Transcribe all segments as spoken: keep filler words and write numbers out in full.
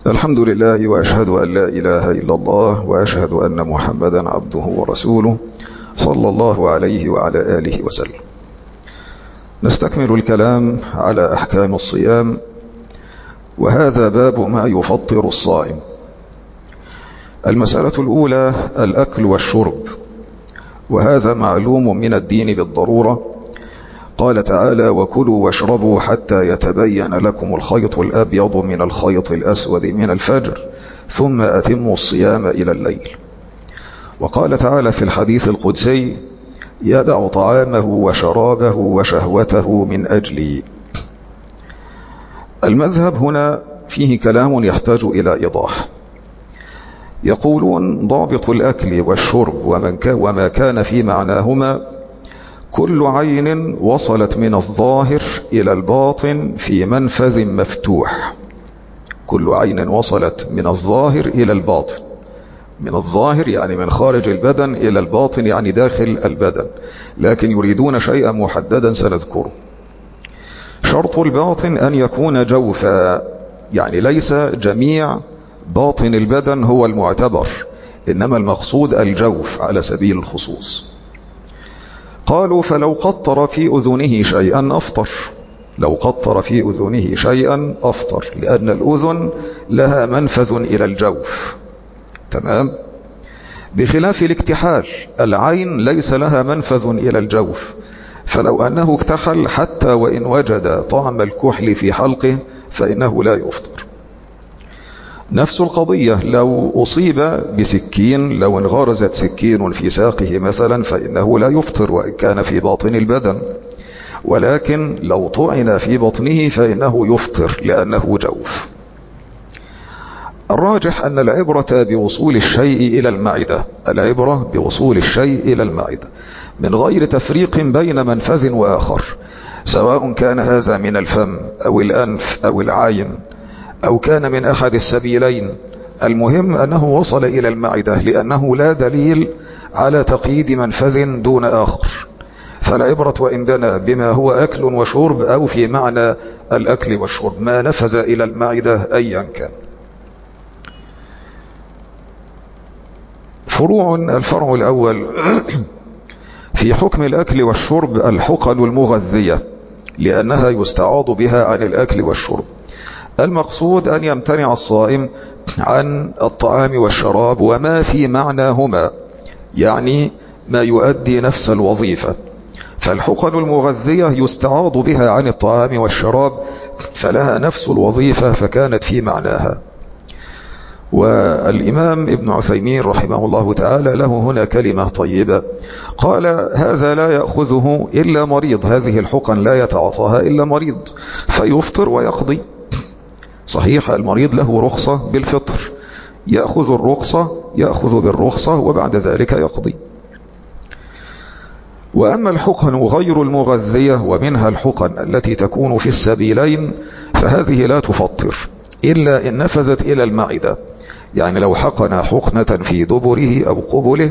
الحمد لله وأشهد أن لا إله إلا الله وأشهد أن محمدا عبده ورسوله صلى الله عليه وعلى آله وسلم. نستكمل الكلام على أحكام الصيام، وهذا باب ما يفطر الصائم. المسألة الأولى الأكل والشرب، وهذا معلوم من الدين بالضرورة. قال تعالى: وكلوا واشربوا حتى يتبين لكم الخيط الأبيض من الخيط الأسود من الفجر ثم أتموا الصيام إلى الليل. وقال تعالى في الحديث القدسي: يدع طعامه وشرابه وشهوته من أجلي. المذهب هنا فيه كلام يحتاج إلى إيضاح. يقولون: ضابط الأكل والشرب وما كان في معناهما كل عين وصلت من الظاهر إلى الباطن في منفذ مفتوح. كل عين وصلت من الظاهر إلى الباطن، من الظاهر يعني من خارج البدن إلى الباطن يعني داخل البدن، لكن يريدون شيئا محددا سنذكره. شرط الباطن أن يكون جوفا، يعني ليس جميع باطن البدن هو المعتبر، إنما المقصود الجوف على سبيل الخصوص. قالوا: فلو قطر في أذنه شيئا أفطر. لو قطر في أذنه شيئا أفطر، لأن الأذن لها منفذ إلى الجوف، تمام؟ بخلاف الاكتحال، العين ليس لها منفذ إلى الجوف، فلو أنه اكتحل حتى وإن وجد طعم الكحل في حلقه فإنه لا يفطر. نفس القضية لو أصيب بسكين، لو انغرزت سكين في ساقه مثلا فإنه لا يفطر وإن كان في باطن البدن، ولكن لو طعن في بطنه فإنه يفطر لأنه جوف. الراجح أن العبرة بوصول الشيء إلى المعدة، العبرة بوصول الشيء إلى المعدة من غير تفريق بين منفذ وآخر، سواء كان هذا من الفم أو الأنف أو العين أو كان من أحد السبيلين. المهم أنه وصل إلى المعدة، لأنه لا دليل على تقييد منفذ دون آخر. فالعبرة وإن دنا بما هو أكل وشرب أو في معنى الأكل والشرب، ما نفذ إلى المعدة أيا كان. فروع. الفرع الأول في حكم الأكل والشرب الحقن المغذية، لأنها يستعاض بها عن الأكل والشرب. المقصود أن يمتنع الصائم عن الطعام والشراب وما في معناهما، يعني ما يؤدي نفس الوظيفة. فالحقن المغذية يستعاض بها عن الطعام والشراب، فلها نفس الوظيفة فكانت في معناها. والإمام ابن عثيمين رحمه الله تعالى له هنا كلمة طيبة، قال: هذا لا يأخذه إلا مريض، هذه الحقن لا يتعاطاها إلا مريض فيفطر ويقضي. صحيح المريض له رخصة بالفطر، يأخذ الرخصة يأخذ بالرخصة وبعد ذلك يقضي. وأما الحقن غير المغذية ومنها الحقن التي تكون في السبيلين فهذه لا تفطر إلا إن نفذت إلى المعدة، يعني لو حقن حقنة في دبره أو قبله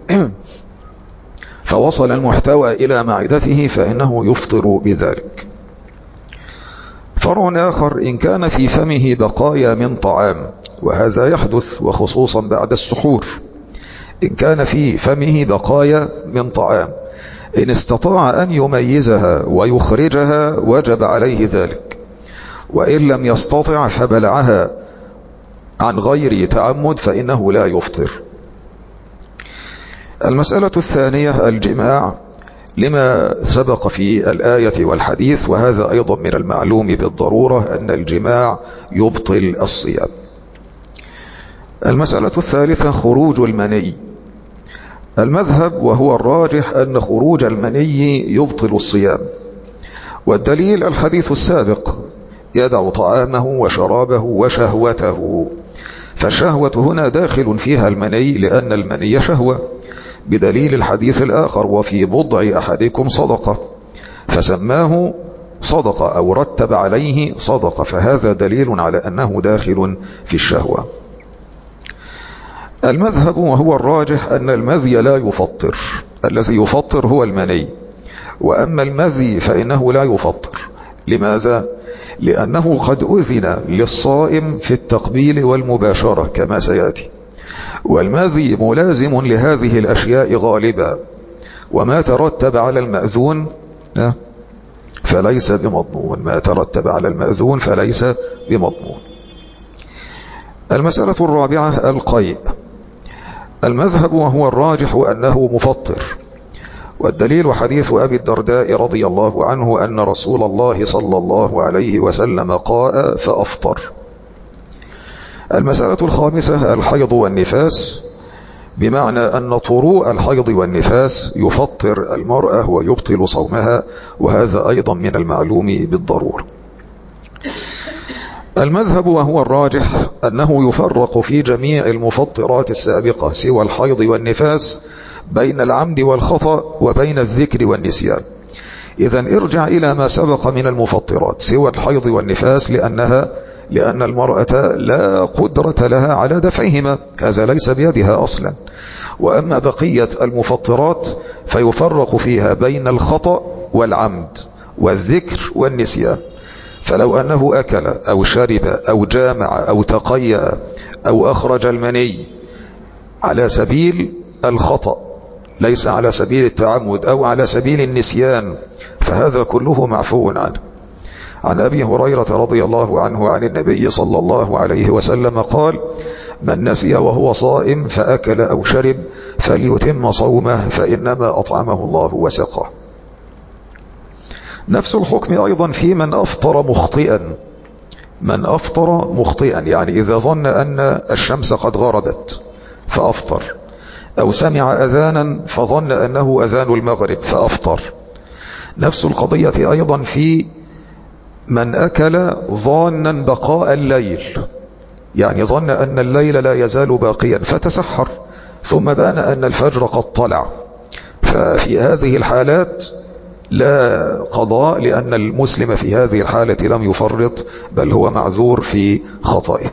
فوصل المحتوى إلى معدته فإنه يفطر بذلك. فرع آخر إن كان في فمه بقايا من طعام، وهذا يحدث وخصوصا بعد السحور. إن كان في فمه بقايا من طعام، إن استطاع أن يميزها ويخرجها وجب عليه ذلك، وإن لم يستطع فبلعها عن غير تعمد فإنه لا يفطر. المسألة الثانية الجماع، لما سبق في الآية والحديث، وهذا أيضا من المعلوم بالضرورة أن الجماع يبطل الصيام. المسألة الثالثة خروج المني. المذهب وهو الراجح أن خروج المني يبطل الصيام، والدليل الحديث السابق: يدع طعامه وشرابه وشهوته. فالشهوة هنا داخل فيها المني، لأن المني شهوة، بدليل الحديث الآخر: وفي بضع أحدكم صدقة، فسماه صدقة أو رتب عليه صدقة، فهذا دليل على أنه داخل في الشهوة. المذهب وهو الراجح أن المذي لا يفطر، الذي يفطر هو المني، وأما المذي فإنه لا يفطر. لماذا؟ لأنه قد أذن للصائم في التقبيل والمباشرة كما سيأتي، والمذي ملازم لهذه الأشياء غالبا، وما ترتب على المأذون فليس بمضمون، ما ترتب على المأذون فليس بمضمون. المسألة الرابعة القيء. المذهب وهو الراجح أنه مفطر، والدليل حديث أبي الدرداء رضي الله عنه أن رسول الله صلى الله عليه وسلم قاء فأفطر. المسألة الخامسة الحيض والنفاس، بمعنى أن طروء الحيض والنفاس يفطر المرأة ويبطل صومها، وهذا أيضا من المعلوم بالضرورة. المذهب وهو الراجح أنه يفرق في جميع المفطرات السابقة سوى الحيض والنفاس بين العمد والخطأ وبين الذكر والنسيان. إذن ارجع إلى ما سبق من المفطرات سوى الحيض والنفاس، لأنها لأن المرأة لا قدرة لها على دفعهما، هذا ليس بيدها أصلا. وأما بقية المفطرات فيفرق فيها بين الخطأ والعمد والذكر والنسيان. فلو أنه أكل أو شرب أو جامع أو تقيأ أو أخرج المني على سبيل الخطأ ليس على سبيل التعمد أو على سبيل النسيان، فهذا كله معفو عنه. عن أبي هريرة رضي الله عنه عن النبي صلى الله عليه وسلم قال: من نسي وهو صائم فأكل أو شرب فليتم صومه فإنما أطعمه الله وسقاه. نفس الحكم أيضا في من أفطر مخطئا. من أفطر مخطئا يعني إذا ظن أن الشمس قد غربت فأفطر، أو سمع أذانا فظن أنه أذان المغرب فأفطر. نفس القضية أيضا في من أكل ظانا بقاء الليل، يعني ظن أن الليل لا يزال باقيا فتسحر ثم بان أن الفجر قد طلع، ففي هذه الحالات لا قضاء، لأن المسلم في هذه الحالة لم يفرط بل هو معذور في خطئه.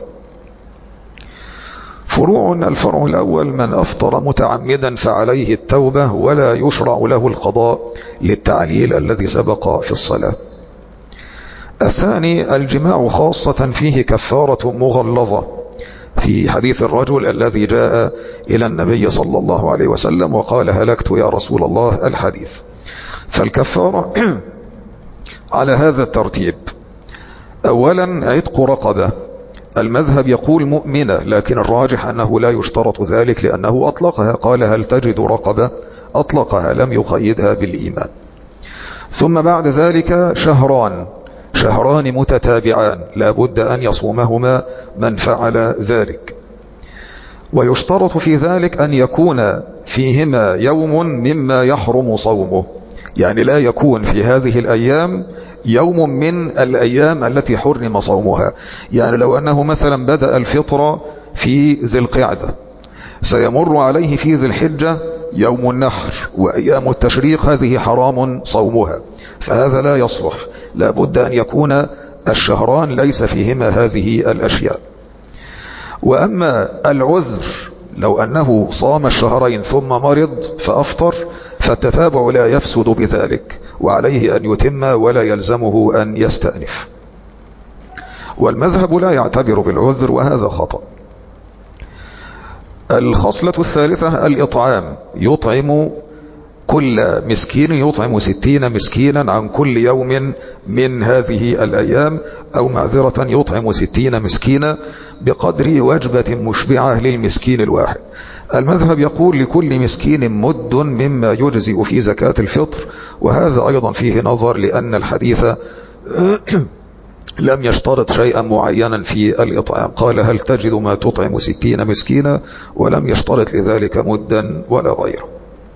فروع. الفرع الأول: من أفطر متعمدا فعليه التوبة ولا يشرع له القضاء للتعليل الذي سبق في الصلاة. الثاني: الجماع خاصة فيه كفارة مغلظة، في حديث الرجل الذي جاء إلى النبي صلى الله عليه وسلم وقال: هلكت يا رسول الله، الحديث. فالكفارة على هذا الترتيب: أولا عتق رقبة. المذهب يقول مؤمنة، لكن الراجح أنه لا يشترط ذلك لأنه أطلقها، قال: هل تجد رقبة؟ أطلقها لم يقيدها بالإيمان. ثم بعد ذلك شهران شهران متتابعان لا بد أن يصومهما من فعل ذلك، ويشترط في ذلك أن يكون فيهما يوم مما يحرم صومه، يعني لا يكون في هذه الأيام يوم من الأيام التي حرم صومها. يعني لو أنه مثلا بدأ الفطر في ذي القعدة سيمر عليه في ذي الحجة يوم النحر وأيام التشريق، هذه حرام صومها، فهذا لا يصلح، لا بد أن يكون الشهران ليس فيهما هذه الأشياء. وأما العذر لو أنه صام الشهرين ثم مرض فأفطر فالتتابع لا يفسد بذلك، وعليه أن يتم ولا يلزمه أن يستأنف. والمذهب لا يعتبر بالعذر وهذا خطأ. الخصلة الثالثة الإطعام، يطعم كل مسكين يطعم ستين مسكينا عن كل يوم من هذه الأيام، أو معذرة يطعم ستين مسكينا بقدر وجبة مشبعة للمسكين الواحد. المذهب يقول لكل مسكين مد مما يجزئ في زكاة الفطر، وهذا أيضا فيه نظر، لأن الحديث لم يشترط شيئا معينا في الإطعام، قال: هل تجد ما تطعم ستين مسكينا، ولم يشترط لذلك مدا ولا غيره.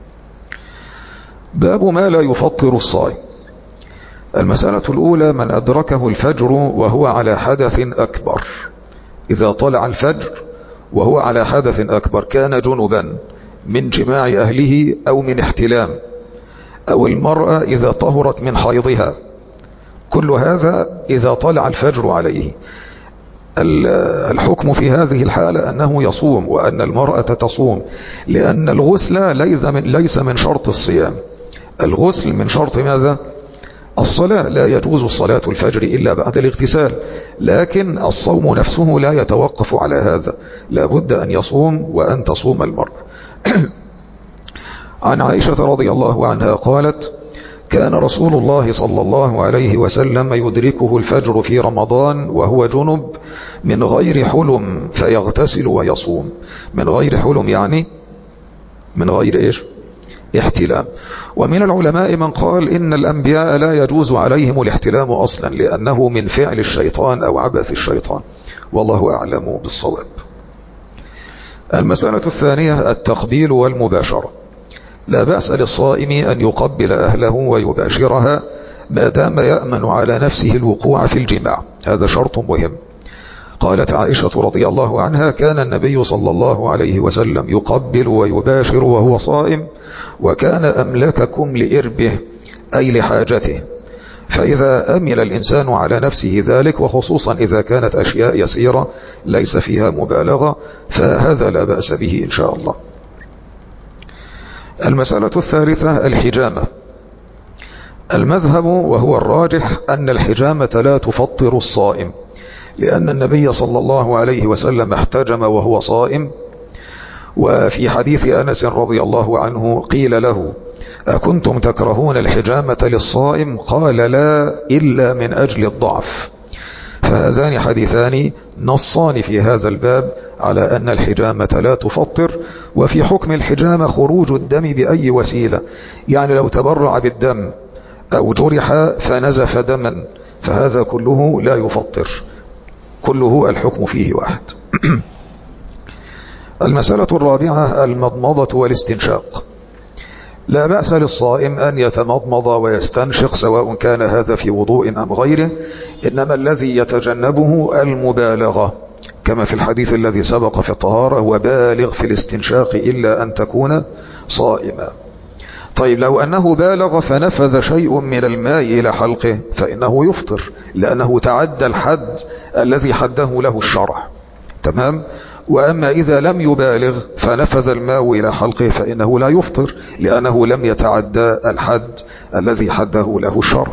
باب ما لا يفطر الصائم. المسألة الأولى: من أدركه الفجر وهو على حدث أكبر. إذا طلع الفجر وهو على حدث أكبر، كان جنبا من جماع أهله أو من احتلام، أو المرأة إذا طهرت من حيضها، كل هذا إذا طلع الفجر عليه، الحكم في هذه الحالة أنه يصوم، وأن المرأة تصوم، لأن الغسل ليس من شرط الصيام. الغسل من شرط ماذا؟ الصلاة لا يجوز صلاة الفجر إلا بعد الاغتسال، لكن الصوم نفسه لا يتوقف على هذا، لا بد أن يصوم وأن تصوم المرء. عن عائشة رضي الله عنها قالت: كان رسول الله صلى الله عليه وسلم يدركه الفجر في رمضان وهو جنب من غير حلم فيغتسل ويصوم. من غير حلم يعني من غير إيش؟ احتلام. ومن العلماء من قال إن الأنبياء لا يجوز عليهم الاحتلام أصلا، لأنه من فعل الشيطان أو عبث الشيطان، والله أعلم بالصواب. المسألة الثانية التقبيل والمباشرة. لا بأس للصائم أن يقبل أهله ويباشرها ما دام يأمن على نفسه الوقوع في الجماع، هذا شرط مهم. قالت عائشة رضي الله عنها: كان النبي صلى الله عليه وسلم يقبل ويباشر وهو صائم، وكان أملككم لإربه أي لحاجته. فإذا أمن الإنسان على نفسه ذلك، وخصوصا إذا كانت أشياء يسيرة ليس فيها مبالغة، فهذا لا بأس به إن شاء الله. المسألة الثالثة الحجامة. المذهب وهو الراجح أن الحجامة لا تفطر الصائم، لأن النبي صلى الله عليه وسلم احتجم وهو صائم. وفي حديث أنس رضي الله عنه قيل له: أكنتم تكرهون الحجامة للصائم؟ قال: لا، إلا من أجل الضعف. فهذان حديثان نصان في هذا الباب على أن الحجامة لا تفطر. وفي حكم الحجامة خروج الدم بأي وسيلة، يعني لو تبرع بالدم أو جرح فنزف دما فهذا كله لا يفطر، كله الحكم فيه واحد. المسألة الرابعة المضمضة والاستنشاق. لا بأس للصائم أن يتمضمض ويستنشق سواء كان هذا في وضوء أم غيره، إنما الذي يتجنبه المبالغة، كما في الحديث الذي سبق في الطهارة: وبالغ في الاستنشاق إلا أن تكون صائما. طيب لو أنه بالغ فنفذ شيء من الماء إلى حلقه فإنه يفطر، لأنه تعدى الحد الذي حده له الشرع، تمام؟ وأما إذا لم يبالغ فنفذ الماء إلى حلقه فإنه لا يفطر، لأنه لم يتعدى الحد الذي حده له الشرع.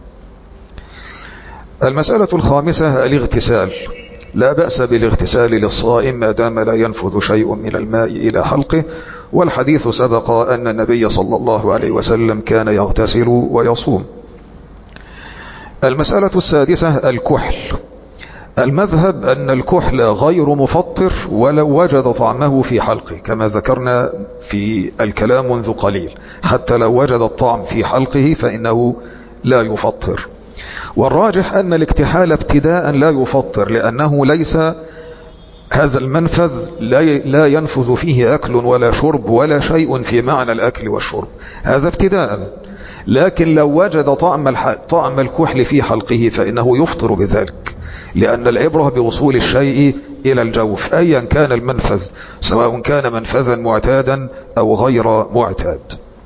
المسألة الخامسة الاغتسال. لا بأس بالاغتسال للصائم ما دام لا ينفذ شيء من الماء إلى حلقه، والحديث سبق أن النبي صلى الله عليه وسلم كان يغتسل ويصوم. المسألة السادسة الكحل. المذهب أن الكحل غير مفطر ولو وجد طعمه في حلقه، كما ذكرنا في الكلام منذ قليل، حتى لو وجد الطعم في حلقه فإنه لا يفطر. والراجح أن الاكتحال ابتداء لا يفطر، لأنه ليس هذا المنفذ لا ينفذ فيه أكل ولا شرب ولا شيء في معنى الأكل والشرب، هذا ابتداء. لكن لو وجد طعم طعم الكحل في حلقه فإنه يفطر بذلك، لأن العبرة بوصول الشيء إلى الجوف أيا كان المنفذ، سواء كان منفذا معتادا أو غير معتاد.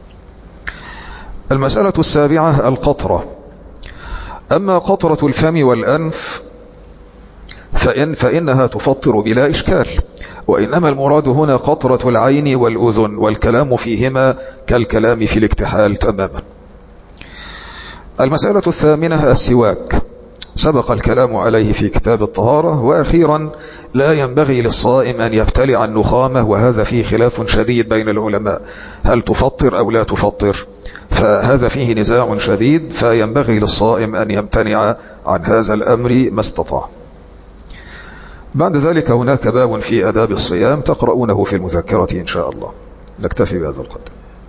المسألة السابعة القطرة. أما قطرة الفم والأنف فإن فإنها تفطر بلا إشكال، وإنما المراد هنا قطرة العين والأذن، والكلام فيهما كالكلام في الاكتحال تماما. المسألة الثامنة السواك. سبق الكلام عليه في كتاب الطهارة. وأخيرا لا ينبغي للصائم أن يبتلع النخامة، وهذا فيه خلاف شديد بين العلماء، هل تفطر أو لا تفطر؟ فهذا فيه نزاع شديد، فينبغي للصائم أن يمتنع عن هذا الأمر ما استطاع. بعد ذلك هناك باب في آداب الصيام تقرؤونه في المذكرة إن شاء الله. نكتفي بهذا القدر.